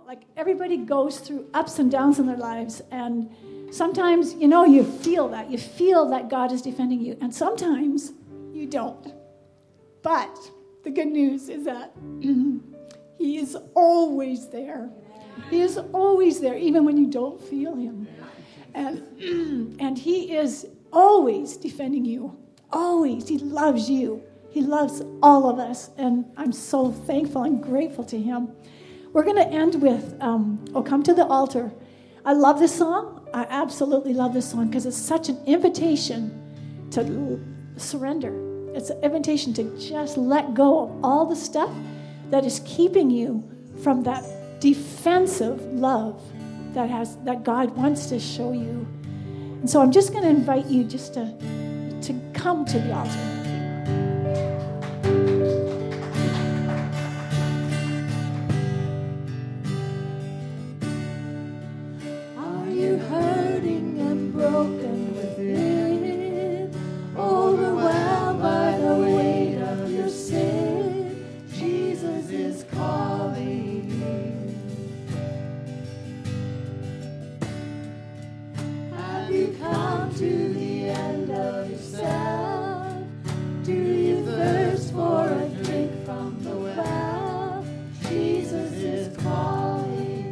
Like everybody goes through ups and downs in their lives, and sometimes, you feel that. You feel that God is defending you, and sometimes you don't. But the good news is that He is always there. He is always there, even when you don't feel Him. And He is always defending you. Always. He loves you. He loves all of us. And I'm so thankful and grateful to Him. We're going to end with, "Oh, Come to the Altar." I love this song. I absolutely love this song because it's such an invitation to surrender. It's an invitation to just let go of all the stuff that is keeping you from that defensive love that God wants to show you. And so I'm just going to invite you just to come to the altar. Are you hurting and broken within, overwhelmed by the weight of your sin? Jesus is calling. Have you come to the end of yourself? Do you thirst for a drink from the well? Jesus is calling.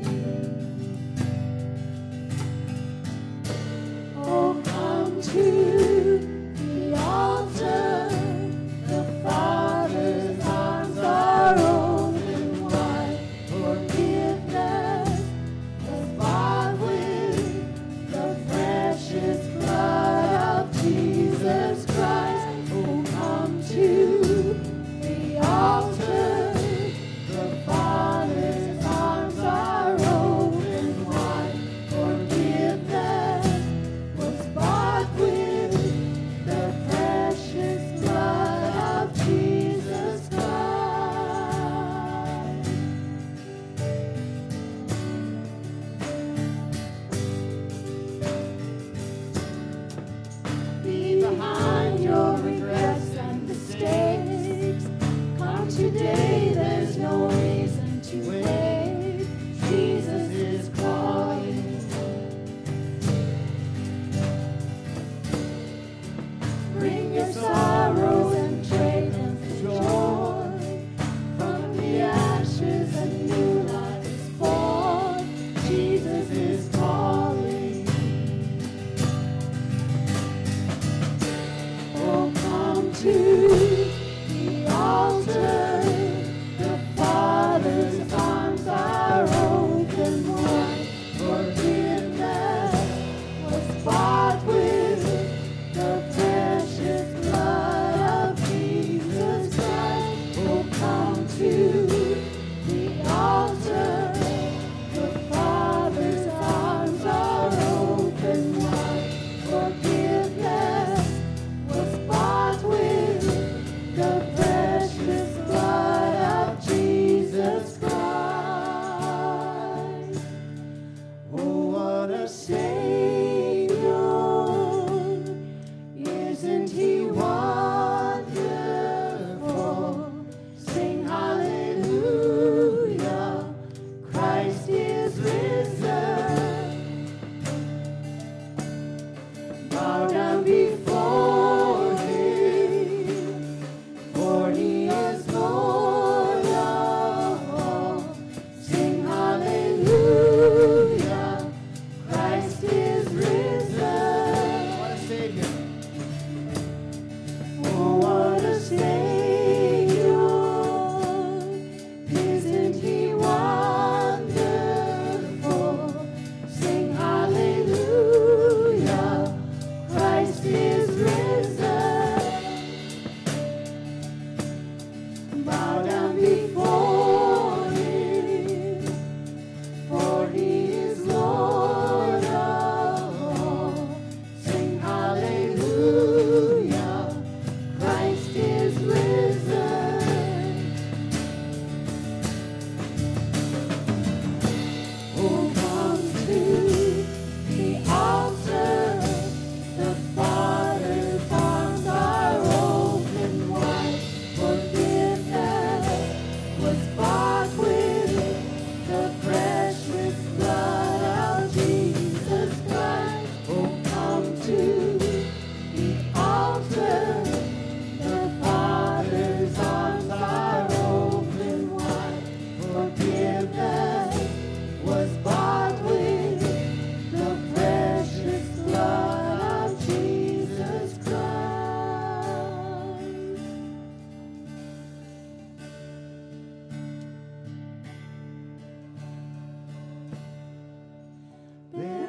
Oh, come to the altar. The Father's arms are open wide. Forgiveness was bought with the precious blood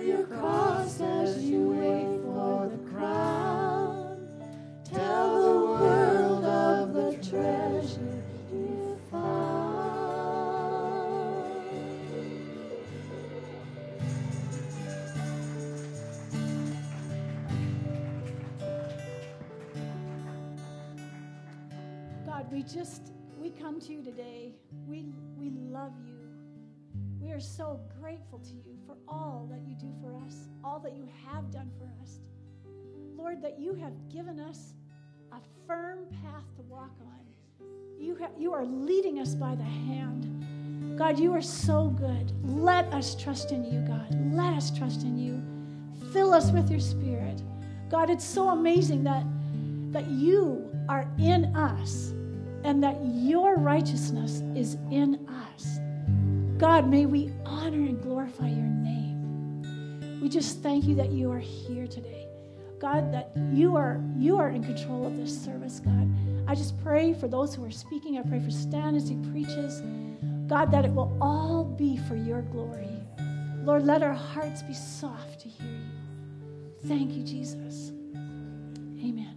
your cross as you wait for the crown. Tell the world of the treasure you found. God, we come to you today. We love you. We are so grateful to you for all that you do for us, all that you have done for us. Lord, that you have given us a firm path to walk on. You are leading us by the hand. God, you are so good. Let us trust in you, God. Let us trust in you. Fill us with your Spirit. God, it's so amazing that you are in us and that your righteousness is in us. God, may we honor and glorify your name. We just thank you that you are here today. God, that you are in control of this service, God. I just pray for those who are speaking. I pray for Stan as he preaches. God, that it will all be for your glory. Lord, let our hearts be soft to hear you. Thank you, Jesus. Amen.